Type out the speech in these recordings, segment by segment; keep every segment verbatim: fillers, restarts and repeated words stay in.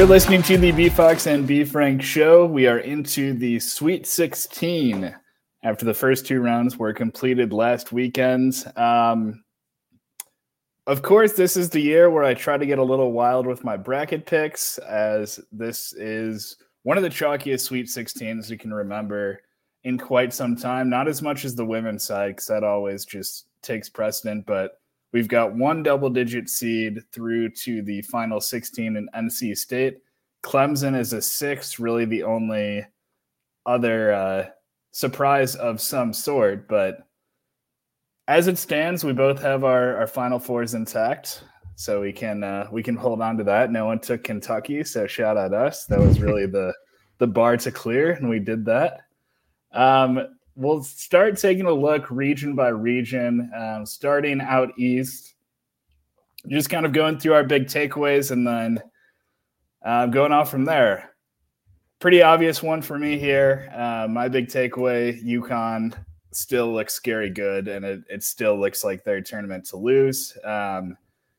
You're listening to the B Fox and B Frank show. We are into the Sweet sixteen after the first two rounds were completed last weekend. Um, of course, this is the year where I try to get a little wild with my bracket picks, as this is one of the chalkiest Sweet sixteens you can remember in quite some time. Not as much as the women's side, because that always just takes precedent, but we've got one double-digit seed through to the final sixteen in N C State. Clemson is a six, really the only other uh, surprise of some sort. But as it stands, we both have our, our Final Fours intact, so we can uh, we can hold on to that. No one took Kentucky, so shout out us. That was really the the bar to clear, and we did that. Um, We'll start taking a look region by region, um, starting out east, just kind of going through our big takeaways and then uh, going off from there. Pretty obvious one for me here. Uh, my big takeaway, UConn still looks scary good, and it, it still looks like their tournament to lose. Um,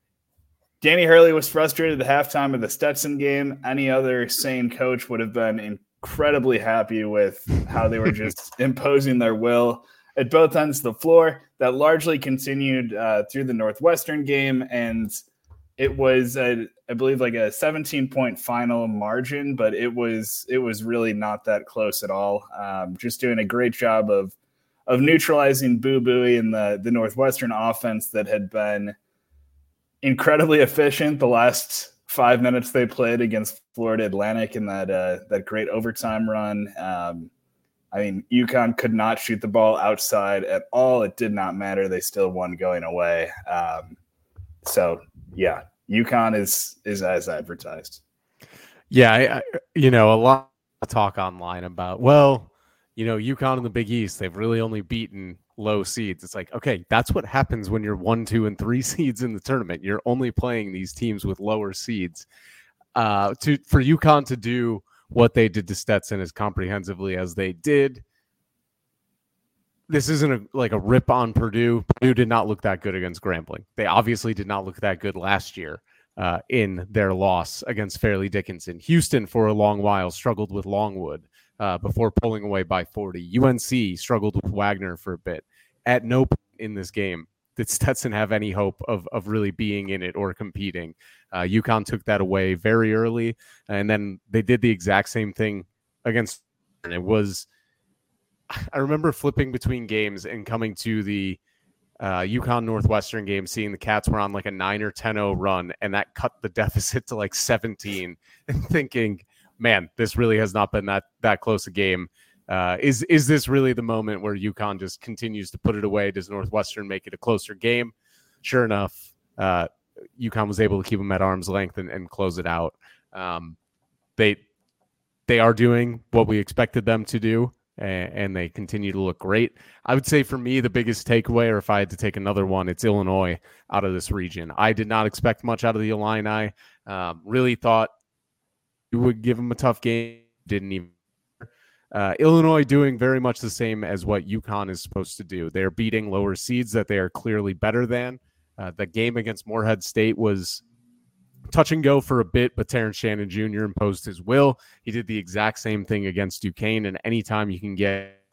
Danny Hurley was frustrated at the halftime of the Stetson game. Any other sane coach would have been in incredibly happy with how they were just imposing their will at both ends of the floor. That largely continued uh, through the Northwestern game, and it was, a, I believe, like a seventeen-point final margin, but it was it was really not that close at all. Um, just doing a great job of of neutralizing Boo Buie and the the Northwestern offense that had been incredibly efficient the last five minutes they played against Florida Atlantic in that uh, that great overtime run. Um, I mean, UConn could not shoot the ball outside at all. It did not matter. They still won going away. Um, so, yeah, UConn is is as advertised. Yeah, I, I, you know, a lot of talk online about, well, you know, UConn in the Big East, they've really only beaten low seeds. It's like, okay, that's what happens when you're one, two, and three seeds in the tournament. You're only playing these teams with lower seeds. Uh, to for UConn to do what they did to Stetson as comprehensively as they did, this isn't a, like a rip on Purdue. Purdue did not look that good against Grambling. They obviously did not look that good last year uh, in their loss against Fairleigh Dickinson. Houston, for a long while, struggled with Longwood uh, before pulling away by forty. U N C struggled with Wagner for a bit. At no point in this game did Stetson have any hope of of really being in it or competing. Uh, UConn took that away very early, and then they did the exact same thing against. And it was, I remember flipping between games and coming to the uh, UConn Northwestern game, seeing the Cats were on like a nine or ten oh run, and that cut the deficit to like seventeen, and thinking, man, this really has not been that that close a game. Uh, is is this really the moment where UConn just continues to put it away? Does Northwestern make it a closer game? Sure enough, uh, UConn was able to keep them at arm's length and, and close it out. Um, they they are doing what we expected them to do, and, and they continue to look great. I would say for me, the biggest takeaway, or if I had to take another one, it's Illinois out of this region. I did not expect much out of the Illini. Um, really thought we would give them a tough game. Didn't even. Uh, Illinois doing very much the same as what UConn is supposed to do. They're beating lower seeds that they are clearly better than. Uh, the game against Morehead State was touch and go for a bit, but Terrence Shannon Junior imposed his will. He did the exact same thing against Duquesne, and anytime you can get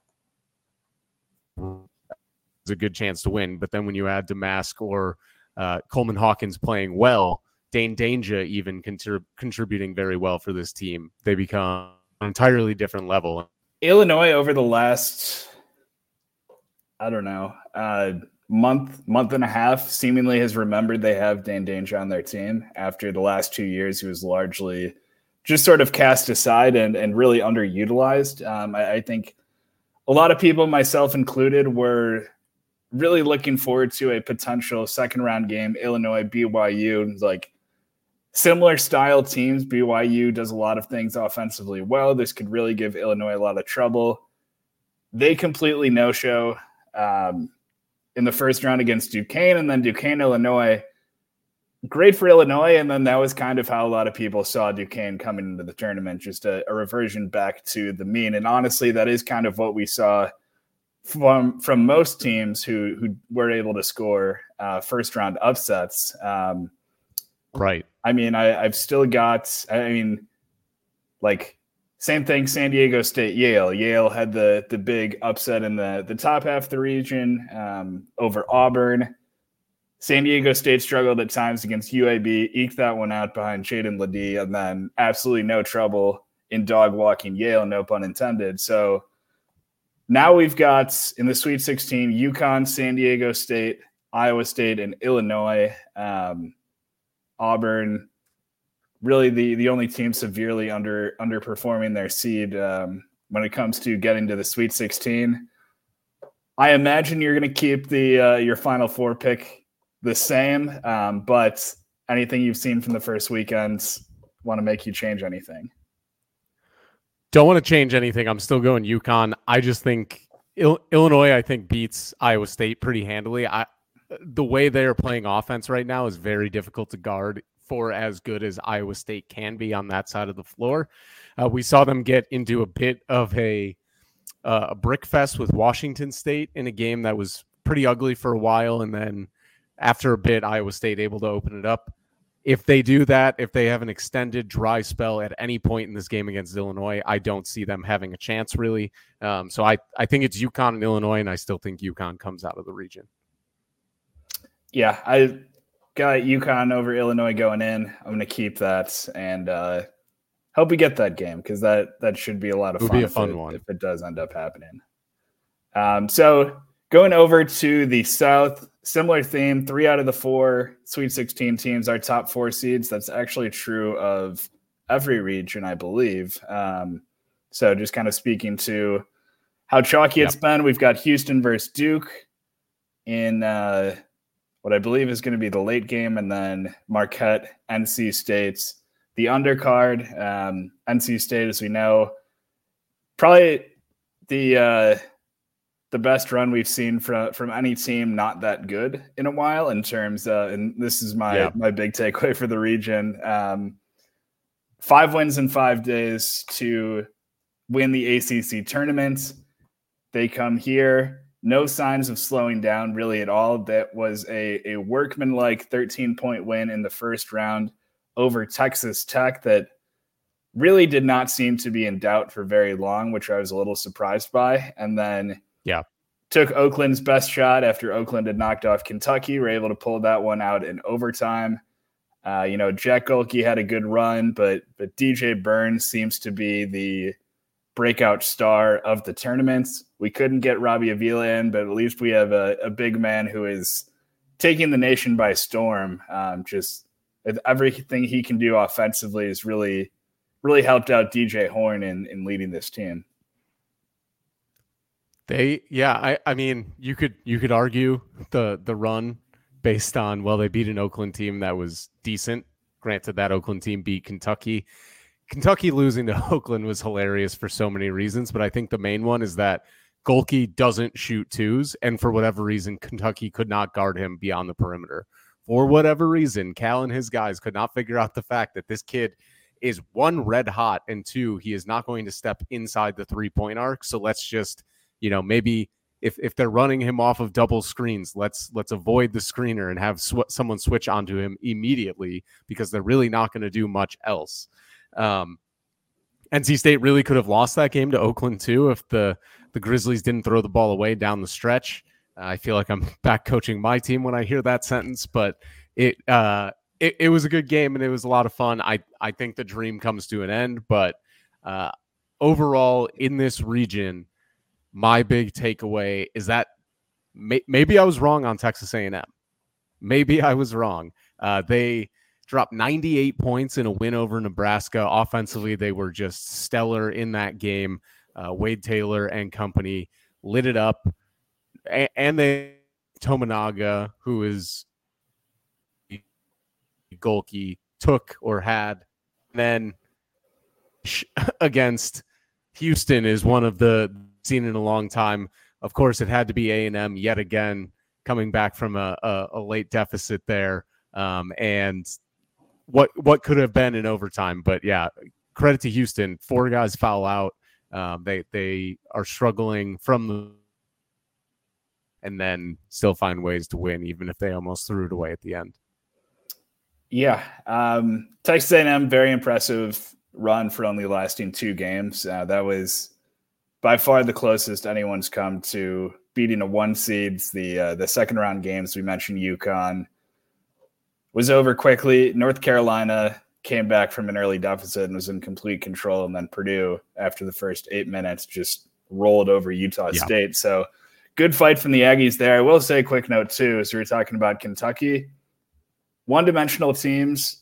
a good chance to win. But then when you add Damask or uh, Coleman Hawkins playing well, Dane Danger even contrib- contributing very well for this team, they become an entirely different level. Illinois over the last, I don't know, uh, month, month and a half, seemingly has remembered they have Dane Danger on their team. After the last two years, he was largely just sort of cast aside and, and really underutilized. Um, I, I think a lot of people, myself included, were really looking forward to a potential second round game, Illinois, B Y U, like similar style teams. B Y U does a lot of things offensively well. This could really give Illinois a lot of trouble. They completely no-show um, in the first round against Duquesne, and then Duquesne, Illinois, great for Illinois, and then that was kind of how a lot of people saw Duquesne coming into the tournament, just a, a reversion back to the mean. And honestly, that is kind of what we saw from from most teams who who were able to score uh, first-round upsets. Um Right. I mean, I, I've still got, I mean, like, same thing, San Diego State, Yale. Yale had the the big upset in the, the top half of the region um, over Auburn. San Diego State struggled at times against U A B, eked that one out behind Jaden Ledee, and then absolutely no trouble in dog walking Yale, no pun intended. So now we've got in the Sweet sixteen, UConn, San Diego State, Iowa State, and Illinois. Um, Auburn, really the, the only team severely under underperforming their seed um, when it comes to getting to the Sweet sixteen. I imagine you're going to keep the uh, your Final Four pick the same, um, but anything you've seen from the first weekends want to make you change anything? Don't want to change anything. I'm still going UConn. I just think Il- Illinois, I think, beats Iowa State pretty handily. I, the way they're playing offense right now is very difficult to guard for as good as Iowa State can be on that side of the floor. Uh, we saw them get into a bit of a, uh, a brick fest with Washington State in a game that was pretty ugly for a while. And then after a bit, Iowa State able to open it up. If they do that, if they have an extended dry spell at any point in this game against Illinois, I don't see them having a chance really. Um, so I, I think it's UConn and Illinois, and I still think UConn comes out of the region. Yeah, I got UConn over Illinois going in. I'm going to keep that and uh, hope we get that game because that, that should be a lot of fun, be a if, fun it, one. if it does end up happening. Um, so going over to the South, similar theme, three out of the four Sweet sixteen teams are top four seeds. That's actually true of every region, I believe. Um, so just kind of speaking to how chalky Yep. it's been, we've got Houston versus Duke in uh, what I believe is going to be the late game, and then Marquette, N C State, the undercard. Um, N C State, as we know, probably the uh, the best run we've seen from from any team not that good in a while in terms of, and this is my Yeah. my big takeaway for the region. Um, five wins in five days to win the A C C tournament. They come here, no signs of slowing down really at all. That was a, a workmanlike thirteen-point win in the first round over Texas Tech that really did not seem to be in doubt for very long, which I was a little surprised by. And then Yeah. took Oakland's best shot after Oakland had knocked off Kentucky. Were able to pull that one out in overtime. Uh, you know, Jack Golke had a good run, but but D J Burns seems to be the breakout star of the tournaments. We couldn't get Robbie Avila in, but at least we have a, a big man who is taking the nation by storm. Um, just everything he can do offensively has really, really helped out D J Horn in, in leading this team. They, yeah, I, I mean, you could you could argue the the run based on, well, they beat an Oakland team that was decent. Granted, that Oakland team beat Kentucky. Kentucky losing to Oakland was hilarious for so many reasons, but I think the main one is that Golke doesn't shoot twos, and for whatever reason, Kentucky could not guard him beyond the perimeter. For whatever reason, Cal and his guys could not figure out the fact that this kid is, one, red hot, and two, he is not going to step inside the three-point arc, so let's just, you know, maybe if if they're running him off of double screens, let's let's avoid the screener and have sw- someone switch onto him immediately because they're really not going to do much else. Um, N C State really could have lost that game to Oakland too if the the Grizzlies didn't throw the ball away down the stretch. Uh, I feel like I'm back coaching my team when I hear that sentence, but it uh, it, it was a good game and it was a lot of fun. I I think the dream comes to an end, but uh, overall in this region, my big takeaway is that may, maybe I was wrong on Texas A and M. Maybe I was wrong. Uh, they dropped ninety-eight points in a win over Nebraska. Offensively, they were just stellar in that game. Uh, Wade Taylor and company lit it up. A- and they Tominaga, who is Golke, took or had. And then against Houston is one of the seen in a long time. Of course, it had to be A and M yet again, coming back from a, a, a late deficit there. Um, and what what could have been in overtime. But yeah, credit to Houston. Four guys foul out. Um, they they are struggling from the and then still find ways to win, even if they almost threw it away at the end. Yeah. Um, Texas A and M, very impressive run for only lasting two games. Uh, that was by far the closest anyone's come to beating a one seeds. The uh, the second round games we mentioned, UConn was over quickly. North Carolina came back from an early deficit and was in complete control, and then Purdue, after the first eight minutes, just rolled over Utah yeah. State. So good fight from the Aggies there. I will say a quick note too, as we were talking about Kentucky. One-dimensional teams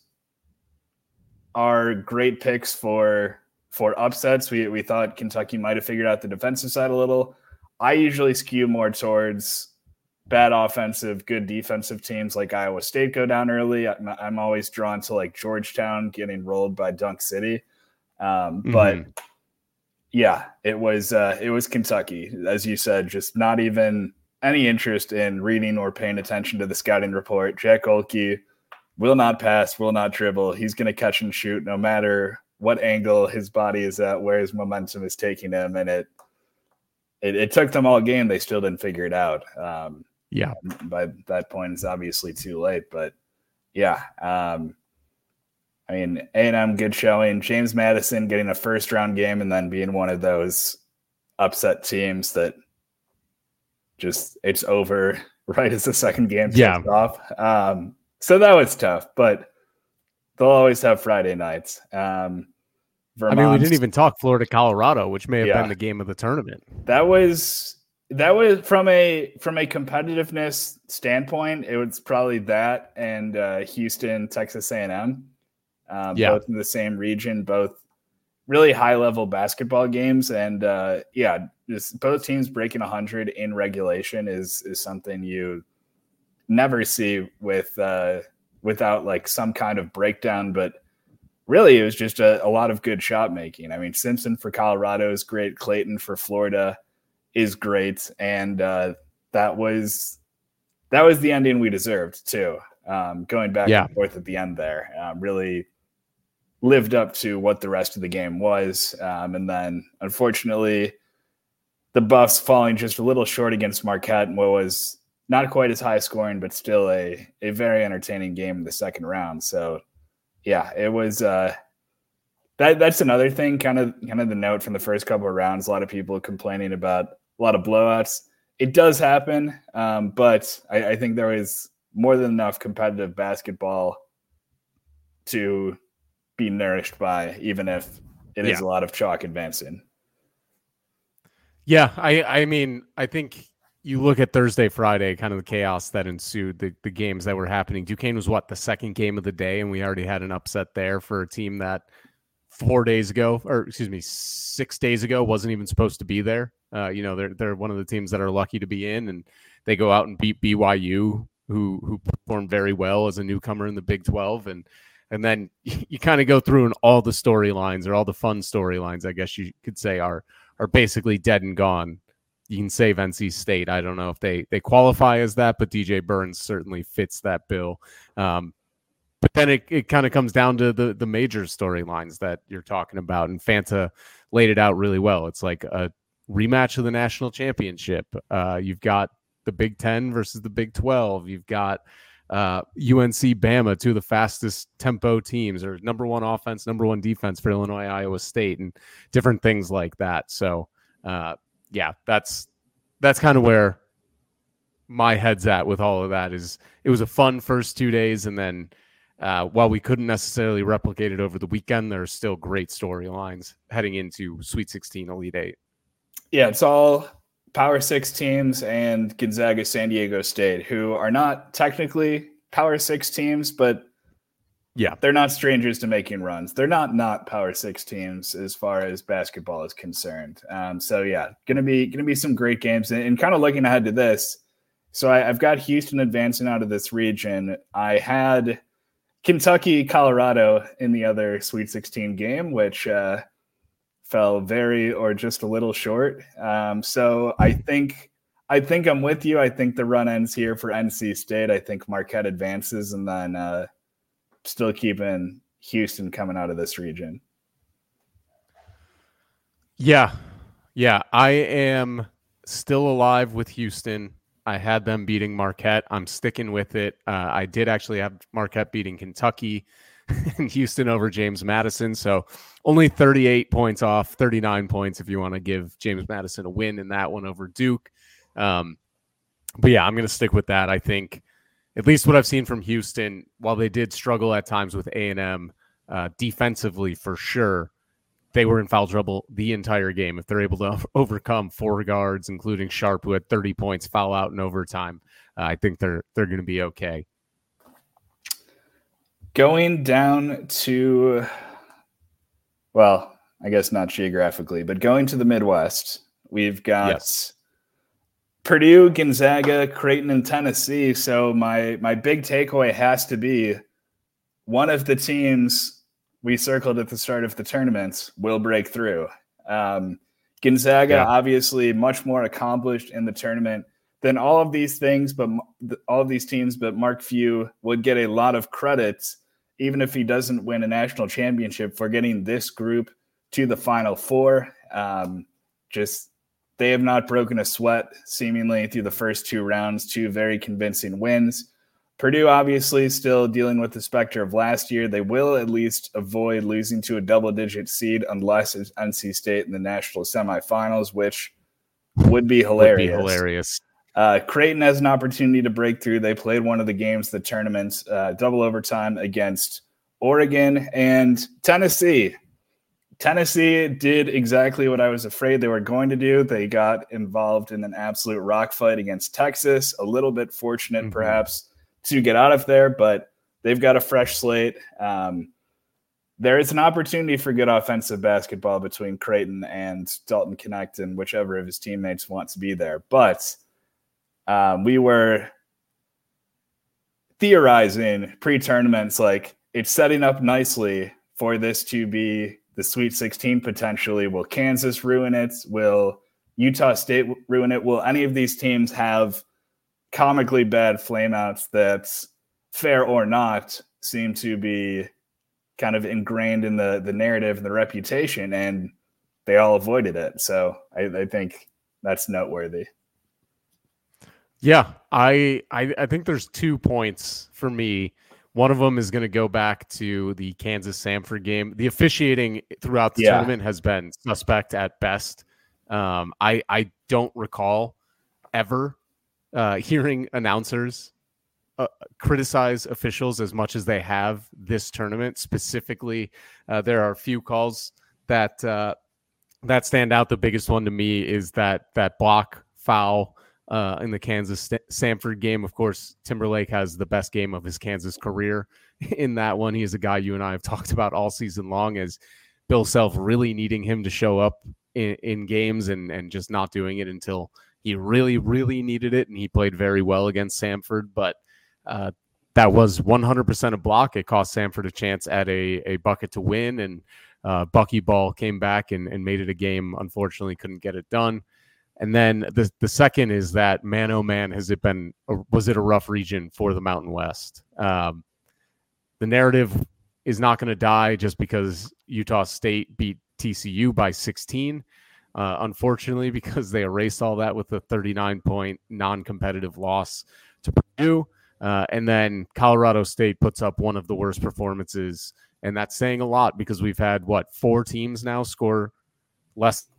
are great picks for for upsets. We we thought Kentucky might have figured out the defensive side a little. I usually skew more towards bad offensive, good defensive teams like Iowa State go down early. I'm, I'm always drawn to like Georgetown getting rolled by Dunk City. Um, mm-hmm. But yeah, it was uh, it was Kentucky, as you said, just not even any interest in reading or paying attention to the scouting report. Jack Olke will not pass, will not dribble. He's going to catch and shoot no matter what angle his body is at, where his momentum is taking him. And it, it, it took them all game. They still didn't figure it out. Um, yeah. By that point, it's obviously too late, but yeah. Um, I mean, A and M, good showing. James Madison getting a first round game and then being one of those upset teams that just it's over right as the second game kicks yeah. off. Um, So that was tough, but they'll always have Friday nights. Um, I mean, we didn't even talk Florida, Colorado, which may have yeah. been the game of the tournament. That was that was from a from a competitiveness standpoint. It was probably that and uh, Houston, Texas A and M, uh, yeah. both in the same region, both really high level basketball games, and uh, yeah, just both teams breaking one hundred in regulation is is something you never see with uh, without like some kind of breakdown, but really it was just a, a lot of good shot making. I mean, Simpson for Colorado is great. Clayton for Florida is great. And uh, that was, that was the ending we deserved too. Um, going back yeah. and forth at the end there um, really lived up to what the rest of the game was. Um, and then unfortunately the Buffs falling just a little short against Marquette and what was not quite as high scoring, but still a, a very entertaining game in the second round. So yeah, it was uh, that that's another thing, kind of kind of the note from the first couple of rounds. A lot of people complaining about a lot of blowouts. It does happen, um, but I, I think there was more than enough competitive basketball to be nourished by, even if it is yeah. a lot of chalk advancing. Yeah, I I mean, I think you look at Thursday, Friday, kind of the chaos that ensued, the, the games that were happening. Duquesne was what, the second game of the day, and we already had an upset there for a team that four days ago, or excuse me, six days ago wasn't even supposed to be there. Uh, you know, they're they're one of the teams that are lucky to be in, and they go out and beat B Y U, who who performed very well as a newcomer in the Big twelve, and and then you kind of go through and all the storylines or all the fun storylines, I guess you could say, are are basically dead and gone. You can save N C State. I don't know if they, they qualify as that, but D J Burns certainly fits that bill. Um, but then it, it kind of comes down to the, the major storylines that you're talking about. And Fanta laid it out really well. It's like a rematch of the national championship. Uh, you've got the Big Ten versus the Big twelve. You've got uh, U N C Bama, two of the fastest tempo teams, or number one offense, number one defense for Illinois, Iowa State, and different things like that. So, uh, yeah, that's that's kind of where my head's at with all of that. Is it was a fun first two days, and then uh, while we couldn't necessarily replicate it over the weekend, there are still great storylines heading into Sweet sixteen, Elite Eight. Yeah, it's all Power Six teams and Gonzaga, San Diego State, who are not technically Power Six teams, but yeah, they're not strangers to making runs. They're not not Power Six teams as far as basketball is concerned. Um, so yeah, gonna be gonna be some great games. And, and kind of looking ahead to this, so I, I've got Houston advancing out of this region. I had Kentucky, Colorado in the other Sweet sixteen game, which uh, fell very or just a little short. Um, so I think I think I'm with you. I think the run ends here for N C State. I think Marquette advances, and then. Uh, Still keeping Houston coming out of this region. Yeah. Yeah. I am still alive with Houston. I had them beating Marquette. I'm sticking with it. Uh, I did actually have Marquette beating Kentucky and Houston over James Madison. So only thirty-eight points off, thirty-nine points if you want to give James Madison a win in that one over Duke. Um, but yeah, I'm going to stick with that. I think at least what I've seen from Houston, while they did struggle at times with A and M uh, defensively for sure, they were in foul trouble the entire game. If they're able to overcome four guards, including Sharp, who had thirty points, foul out in overtime, uh, I think they're they're going to be okay. Going down to, well, I guess not geographically, but going to the Midwest, we've got yes. Purdue, Gonzaga, Creighton, and Tennessee. So my my big takeaway has to be one of the teams we circled at the start of the tournament will break through. Um, Gonzaga, yeah. obviously much more accomplished in the tournament than all of these things, but all of these teams, but Mark Few would get a lot of credit, even if he doesn't win a national championship, for getting this group to the Final Four. Um, just they have not broken a sweat seemingly through the first two rounds, two very convincing wins. Purdue obviously still dealing with the specter of last year. They will at least avoid losing to a double-digit seed unless it's N C State in the national semifinals, which would be hilarious. Would be hilarious. Uh, Creighton has an opportunity to break through. They played one of the games, the tournament, uh, double overtime against Oregon and Tennessee. Tennessee did exactly what I was afraid they were going to do. They got involved in an absolute rock fight against Texas. A little bit fortunate, mm-hmm. perhaps, to get out of there, but they've got a fresh slate. Um, there is an opportunity for good offensive basketball between Creighton and Dalton Connect and whichever of his teammates wants to be there. But um, we were theorizing pre-tournaments, like it's setting up nicely for this to be the Sweet sixteen potentially. Will Kansas ruin it? Will Utah State ruin it? Will any of these teams have comically bad flameouts that, fair or not, seem to be kind of ingrained in the, the narrative and the reputation, and they all avoided it. So I, I think that's noteworthy. Yeah, I, I I think there's two points for me. One of them is going to go back to the Kansas-Samford game. The officiating throughout the yeah. tournament has been suspect at best. Um, I I don't recall ever uh, hearing announcers uh, criticize officials as much as they have this tournament. Specifically, uh, there are a few calls that uh, that stand out. The biggest one to me is that that block foul Uh, in the Kansas-Samford game. Of course, Timberlake has the best game of his Kansas career in that one. He is a guy you and I have talked about all season long, as Bill Self really needing him to show up in, in games and, and just not doing it until he really, really needed it. And he played very well against Samford, but uh, that was one hundred percent a block. It cost Samford a chance at a, a bucket to win, and uh, Bucky Ball came back and, and made it a game. Unfortunately, couldn't get it done. And then the the second is that, man, oh man, has it been, was it a rough region for the Mountain West? Um, the narrative is not going to die just because Utah State beat T C U by sixteen, uh, unfortunately, because they erased all that with a thirty-nine point non-competitive loss to Purdue. Uh, and then Colorado State puts up one of the worst performances. And that's saying a lot because we've had, what, four teams now score less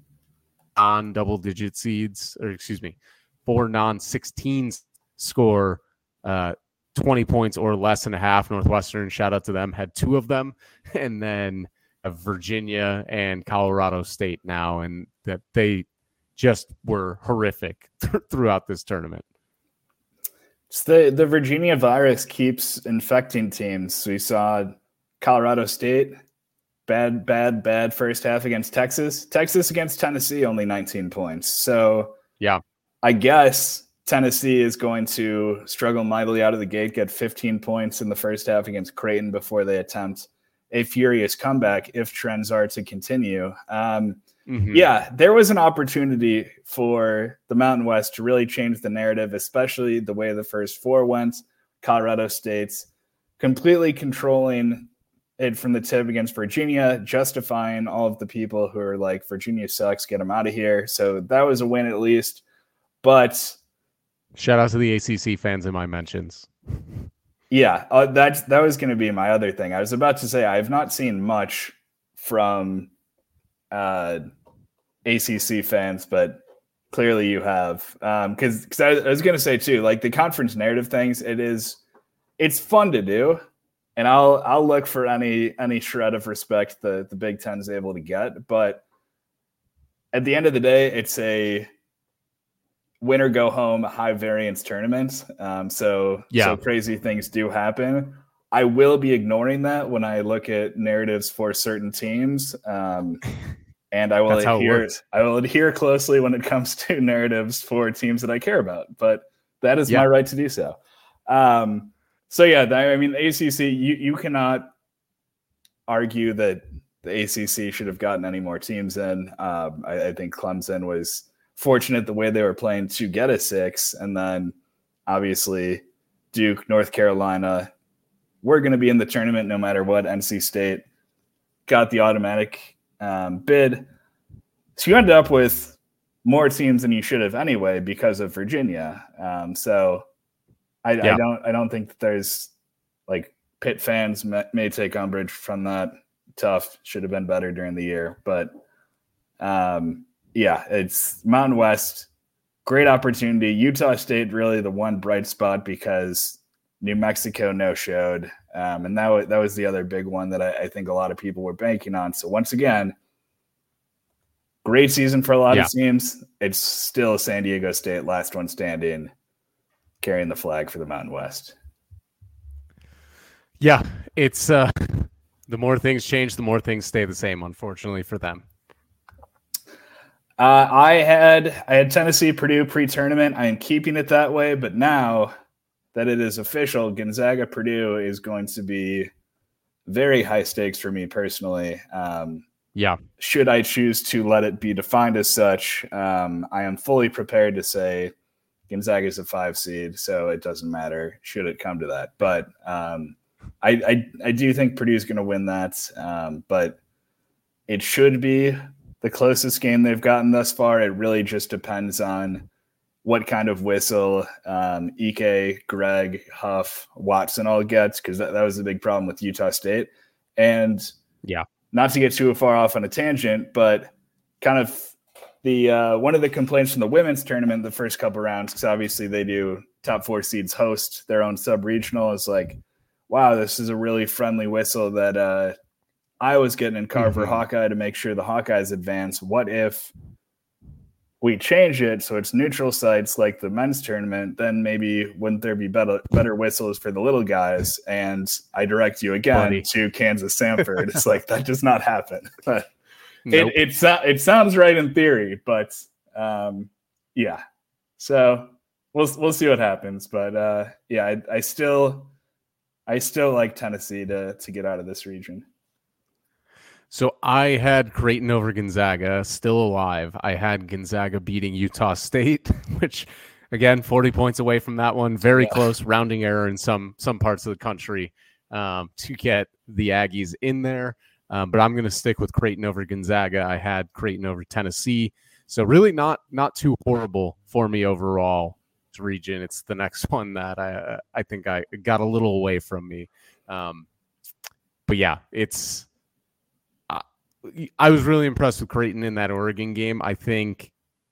on double digit seeds, or excuse me, four non sixteens score uh, twenty points or less and a half. Northwestern, shout out to them, had two of them. And then uh, Virginia and Colorado State now, and that they just were horrific th- throughout this tournament. It's the, the Virginia virus keeps infecting teams. We saw Colorado State, Bad, bad, bad first half against Texas. Texas against Tennessee, only nineteen points. So, yeah, I guess Tennessee is going to struggle mightily out of the gate, get fifteen points in the first half against Creighton before they attempt a furious comeback if trends are to continue. Um, mm-hmm. Yeah, there was an opportunity for the Mountain West to really change the narrative, especially the way the first four went. Colorado State's completely controlling it from the tip against Virginia, justifying all of the people who are like, Virginia sucks, get them out of here. So that was a win at least. But Shout out to the A C C fans in my mentions. Yeah, uh, that's that was going to be my other thing. I was about to say I have not seen much from uh, A C C fans, but clearly you have. Because um, because I, I was going to say too, like the conference narrative things, it is it's fun to do, and I'll I'll look for any any shred of respect the the Big Ten is able to get. But at the end of the day, it's a win or go home high variance tournament. Um, so, yeah. so crazy things do happen. I will be ignoring that when I look at narratives for certain teams. Um, and I will That's adhere, I will adhere closely when it comes to narratives for teams that I care about, but that is yeah. my right to do so. Um, so yeah, I mean, A C C, you, you cannot argue that the A C C should have gotten any more teams in. Um, I, I think Clemson was fortunate the way they were playing to get a six, and then obviously Duke, North Carolina, we're going to be in the tournament no matter what. N C State got the automatic um, bid. So you ended up with more teams than you should have anyway because of Virginia. Um, so I, yeah. I don't I don't think that there's like Pitt fans may, may take umbrage from that. Tough, should have been better during the year, but um, yeah, it's Mountain West, great opportunity. Utah State really the one bright spot because New Mexico no-showed, um, and that was, that was the other big one that I, I think a lot of people were banking on. So once again, great season for a lot yeah. of teams. It's still San Diego State, last one standing, carrying the flag for the Mountain West. Yeah, it's uh, the more things change, the more things stay the same, unfortunately for them. Uh, I had I had Tennessee Purdue pre-tournament. I am keeping it that way, but now that it is official, Gonzaga Purdue is going to be very high stakes for me personally. Um, yeah. Should I choose to let it be defined as such, um, I am fully prepared to say Gonzaga is a five seed, so it doesn't matter should it come to that. But um, I, I I do think Purdue is going to win that, um, but it should be the closest game they've gotten thus far. It really just depends on what kind of whistle um, Ike, Greg, Huff, Watson all gets, because that, that was the big problem with Utah State. And yeah, not to get too far off on a tangent, but kind of the uh, one of the complaints from the women's tournament the first couple rounds, because obviously they do top four seeds host their own sub-regional, is like, wow, this is a really friendly whistle that uh, I was getting in Carver mm-hmm. Hawkeye to make sure the Hawkeyes advance. What if we change it so it's neutral sites like the men's tournament? Then maybe wouldn't there be better better whistles for the little guys? And I direct you again Buddy. to Kansas Samford. It's like that does not happen. But nope. it it, it sounds right in theory, but um, yeah. So we'll we'll see what happens. But uh, yeah, I, I still I still like Tennessee to to get out of this region. So I had Creighton over Gonzaga, still alive. I had Gonzaga beating Utah State, which, again, forty points away from that one. Very yeah. close, rounding error in some some parts of the country um, to get the Aggies in there. Um, but I'm going to stick with Creighton over Gonzaga. I had Creighton over Tennessee. So really not not too horrible for me overall. Region. It's the next one that I I think I got a little away from me. Um, but yeah, it's uh, I was really impressed with Creighton in that Oregon game. I think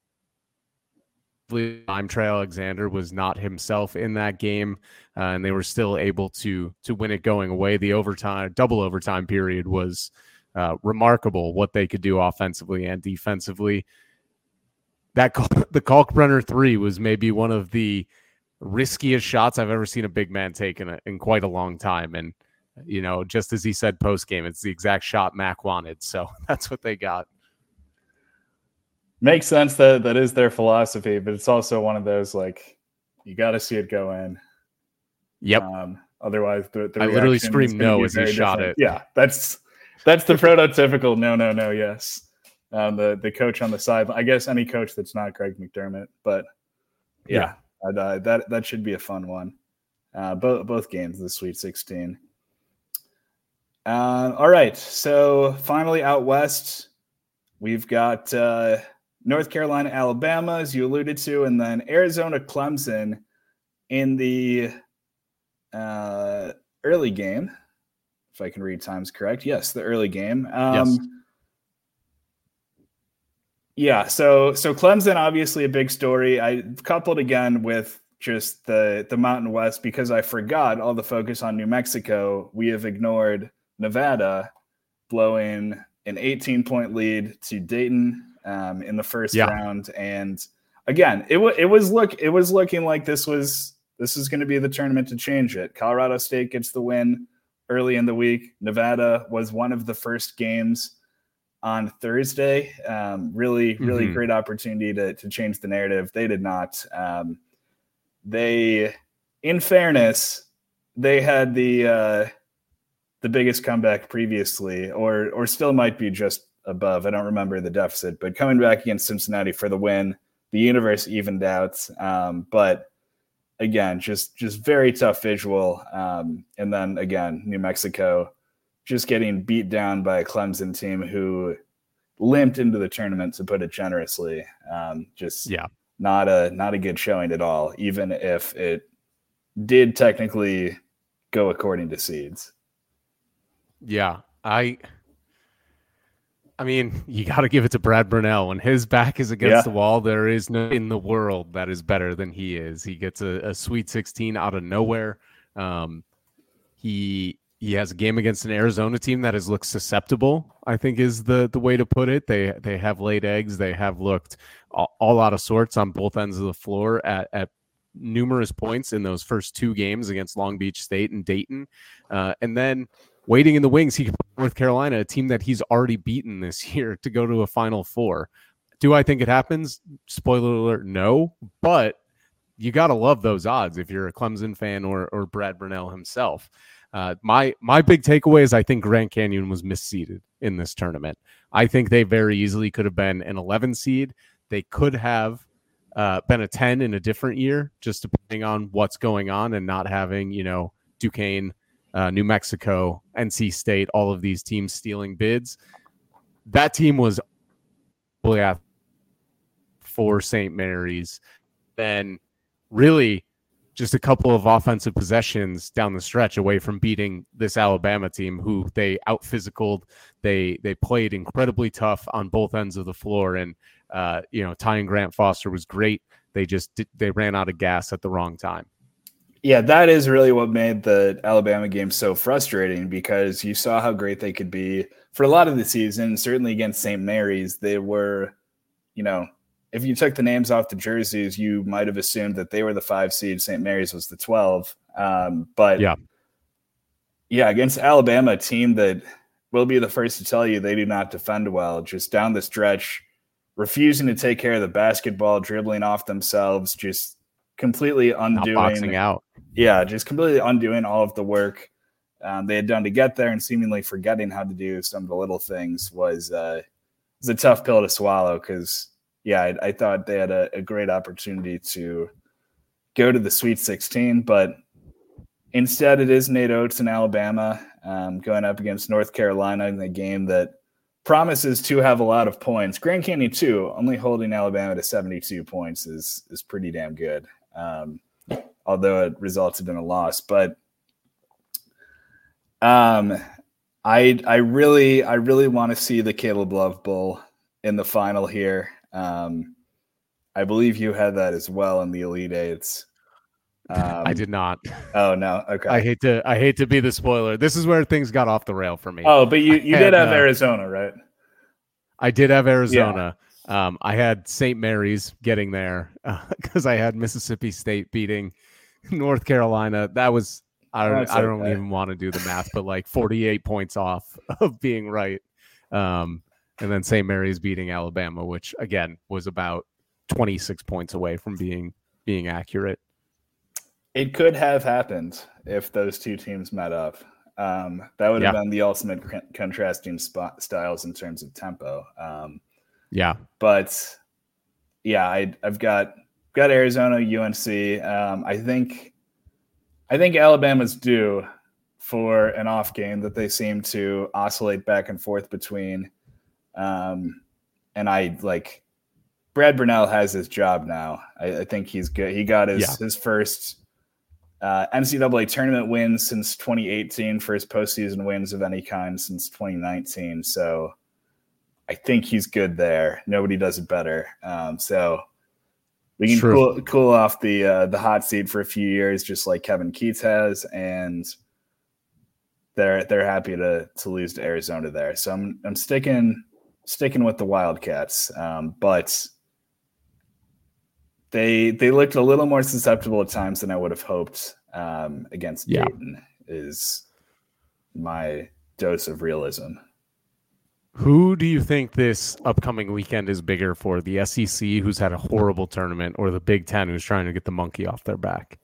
I'm Trey Alexander was not himself in that game, uh, and they were still able to to win it going away. The overtime, double overtime period was uh, remarkable. What they could do offensively and defensively. That the Kalkbrenner three was maybe one of the riskiest shots I've ever seen a big man take in, a, in quite a long time. And, you know, just as he said post-game, it's the exact shot Mac wanted. So that's what they got. Makes sense that that is their philosophy, but it's also one of those, like, you got to see it go in. Yep. Um, otherwise, the, the I literally screamed no as he shot different. it. Yeah, that's that's the prototypical no, no, no, yes. Um, the the coach on the side, I guess any coach that's not Greg McDermott, but yeah, yeah. Uh, that that should be a fun one. Uh, both both games, the Sweet sixteen. Uh, all right, so finally out west, we've got uh, North Carolina, Alabama, as you alluded to, and then Arizona, Clemson in the uh, early game. If I can read times correct. Yes, the early game. Um, yes. Yeah, so so Clemson, obviously a big story. I coupled again with just the, the Mountain West because I forgot all the focus on New Mexico. We have ignored Nevada blowing an eighteen-point lead to Dayton um, in the first yeah. round. And again, it, w- it was look it was looking like this was this is going to be the tournament to change it. Colorado State gets the win early in the week. Nevada was one of the first games on Thursday. Um, really, really mm-hmm. great opportunity to, to change the narrative. They did not. Um, they, in fairness, they had the uh, the biggest comeback previously, or or still might be just above. I don't remember the deficit, but coming back against Cincinnati for the win, the universe evened out. Um, but again, just just very tough visual. Um, and then again, New Mexico just getting beat down by a Clemson team who limped into the tournament, to put it generously. Um, just yeah, not a not a good showing at all, even if it did technically go according to seeds. Yeah, I I mean, you got to give it to Brad Burnell. When his back is against yeah. the wall, there is no in the world that is better than he is. He gets a, a Sweet sixteen out of nowhere. Um, he he has a game against an Arizona team that has looked susceptible, I think is the the way to put it. They they have laid eggs. They have looked all, all out of sorts on both ends of the floor at, at numerous points in those first two games against Long Beach State and Dayton. Uh, and then waiting in the wings, he could put North Carolina, a team that he's already beaten this year, to go to a Final Four. Do I think it happens? Spoiler alert, no. But you got to love those odds if you're a Clemson fan or or Brad Burnell himself. Uh, my my big takeaway is I think Grand Canyon was misseeded in this tournament. I think they very easily could have been an eleven seed. They could have uh, been a ten in a different year, just depending on what's going on and not having, you know, Duquesne, uh, New Mexico, N C State, all of these teams stealing bids. That team was for Saint Mary's. Then really just a couple of offensive possessions down the stretch away from beating this Alabama team who they out-physicaled. They they played incredibly tough on both ends of the floor. And, uh, you know, tying Grant Foster was great. They just did, they ran out of gas at the wrong time. Yeah, that is really what made the Alabama game so frustrating, because you saw how great they could be for a lot of the season, certainly against Saint Mary's. They were, you know, if you took the names off the jerseys, you might have assumed that they were the five seed. Saint Mary's was the twelve. Um, but yeah, yeah, against Alabama, a team that will be the first to tell you they do not defend well, just down the stretch, refusing to take care of the basketball, dribbling off themselves, just completely undoing. Not boxing out. Yeah, just completely undoing all of the work um, they had done to get there, and seemingly forgetting how to do some of the little things was, uh, was a tough pill to swallow, because yeah, I, I thought they had a, a great opportunity to go to the Sweet sixteen, but instead it is Nate Oates in Alabama um, going up against North Carolina in a game that promises to have a lot of points. Grand Canyon, too, only holding Alabama to seventy-two points is is pretty damn good, um, although it resulted in a loss. But um, I I really I really want to see the Caleb Love Bowl in the final here. Um, I believe you had that as well in the Elite Eights. Um, I did not. Oh no. Okay. I hate to. I hate to be the spoiler. This is where things got off the rail for me. Oh, but you, you I did had, have uh, Arizona, right? I did have Arizona. Yeah. Um, I had Saint Mary's getting there because uh, I had Mississippi State beating North Carolina. That was I don't. I don't okay. even want to do the math, but like forty-eight points off of being right. Um, and then Saint Mary's beating Alabama, which again was about twenty-six points away from being being accurate. It could have happened if those two teams met up. Um, that would have yeah. been the ultimate contrasting spot styles in terms of tempo. Um, yeah, but yeah, I, I've got got Arizona, U N C. Um, I think I think Alabama's due for an off game that they seem to oscillate back and forth between. Um, and I like Brad Burnell has his job now. I, I think he's good. He got his yeah. his first uh, N C double A tournament wins since twenty eighteen, first postseason wins of any kind since twenty nineteen. So I think he's good there. Nobody does it better. Um, so we can cool, cool off the uh, the hot seat for a few years, just like Kevin Keats has, and they're they're happy to to lose to Arizona there. So I'm I'm sticking sticking with the Wildcats, um, but they they looked a little more susceptible at times than I would have hoped um, against yeah. Dayton. Is my dose of realism. Who do you think this upcoming weekend is bigger for? The S E C, who's had a horrible tournament, or the Big Ten, who's trying to get the monkey off their back?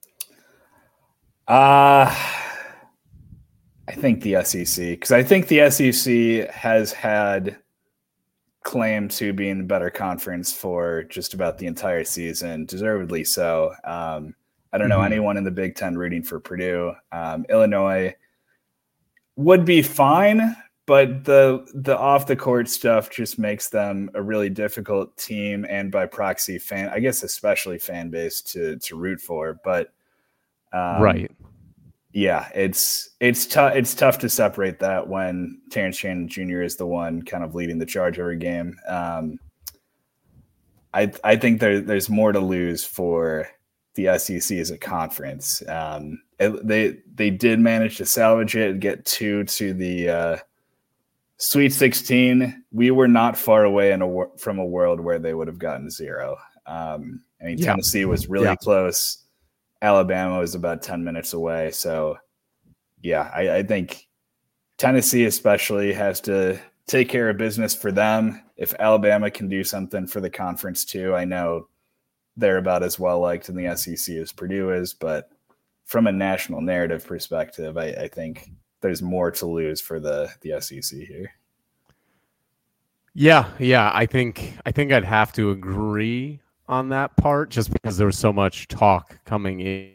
Uh, I think the S E C, because I think the S E C has had claim to being the better conference for just about the entire season, deservedly so. Um, I don't know mm-hmm. anyone in the Big Ten rooting for Purdue. Um, Illinois would be fine, but the the off the court stuff just makes them a really difficult team, and by proxy fan, I guess especially fan base to to root for. But um, right, yeah, it's it's tough. It's tough to separate that when Terrence Shannon Junior is the one kind of leading the charge every game. Um, I I think there there's more to lose for the S E C as a conference. Um, it, they they did manage to salvage it and get two to the uh, Sweet sixteen. We were not far away in a, from a world where they would have gotten zero. Um, I mean, yeah. Tennessee was really yeah. close. Alabama was about ten minutes away. So, yeah, I, I think Tennessee especially has to take care of business for them. If Alabama can do something for the conference too, I know they're about as well liked in the S E C as Purdue is, but from a national narrative perspective, I, I think there's more to lose for the, the S E C here. Yeah, yeah, I think I think I'd have to agree on that part, just because there was so much talk coming in.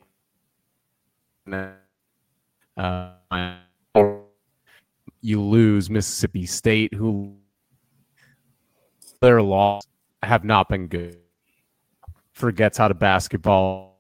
Uh, you lose Mississippi State, who their loss have not been good. Forgets how to basketball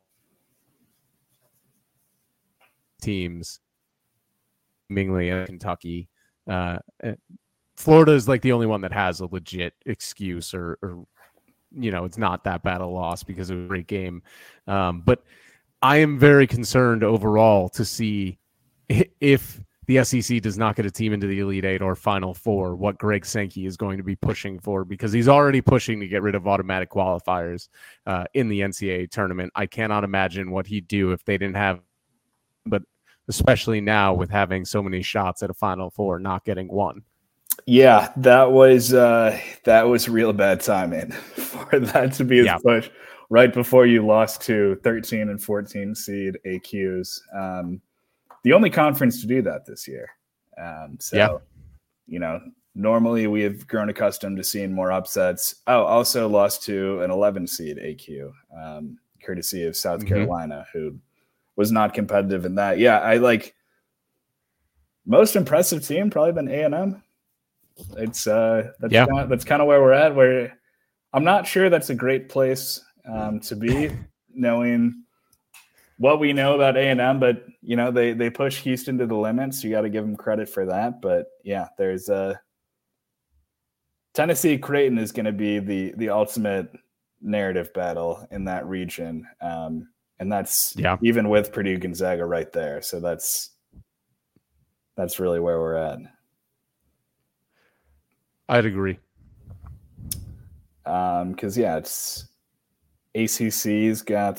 teams, seemingly in Kentucky. Uh, Florida is like the only one that has a legit excuse, or, or you know, it's not that bad a loss because it was a great game. Um, but I am very concerned overall to see if the S E C does not get a team into the Elite Eight or Final Four, what Greg Sankey is going to be pushing for, because he's already pushing to get rid of automatic qualifiers uh, in the N C double A tournament. I cannot imagine what he'd do if they didn't have, but especially now with having so many shots at a Final Four, not getting one. Yeah, that was uh, that was real bad timing for that to be his yeah. push right before you lost to thirteen and fourteen seed A Qs. Um, the only conference to do that this year. Um, so, yeah. you know, normally we have grown accustomed to seeing more upsets. Oh, also lost to an eleven seed A Q, um, courtesy of South mm-hmm. Carolina, who was not competitive in that. Yeah, I like most impressive team probably been A and M. It's uh, that's yeah. kinda, that's kind of where we're at. Where I'm not sure that's a great place um, to be, knowing what we know about A and M. But you know, they they push Houston to the limits. You got to give them credit for that. But yeah, there's a uh, Tennessee Creighton is going to be the the ultimate narrative battle in that region, um, and that's yeah. even with Purdue Gonzaga right there. So that's that's really where we're at. I'd agree. Um, because yeah, it's A C C's got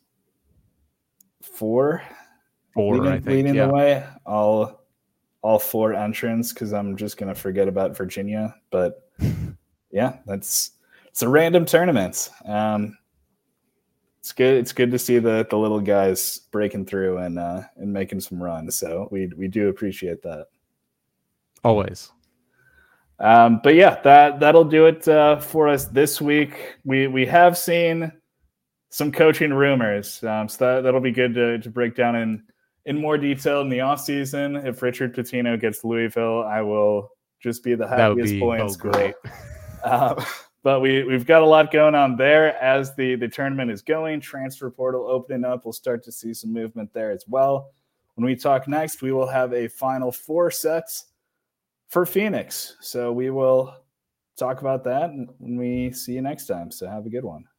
four, four, leading, I think, leading yeah. the way. All, all four entrants. Because I'm just gonna forget about Virginia, but yeah, that's it's a random tournament. Um, it's good. It's good to see the the little guys breaking through and uh, and making some runs. So we we do appreciate that. Always. Um, but yeah, that that'll do it uh, for us this week. We we have seen some coaching rumors, um, so that that'll be good to to break down in in more detail in the off season. If Richard Pitino gets Louisville, I will just be the happiest be, boy in oh, school. Great. Uh, but we, we've got a lot going on there as the, the tournament is going. Transfer portal opening up. We'll start to see some movement there as well. When we talk next, we will have a final four sets for Phoenix. So we will talk about that when we see you next time. So have a good one.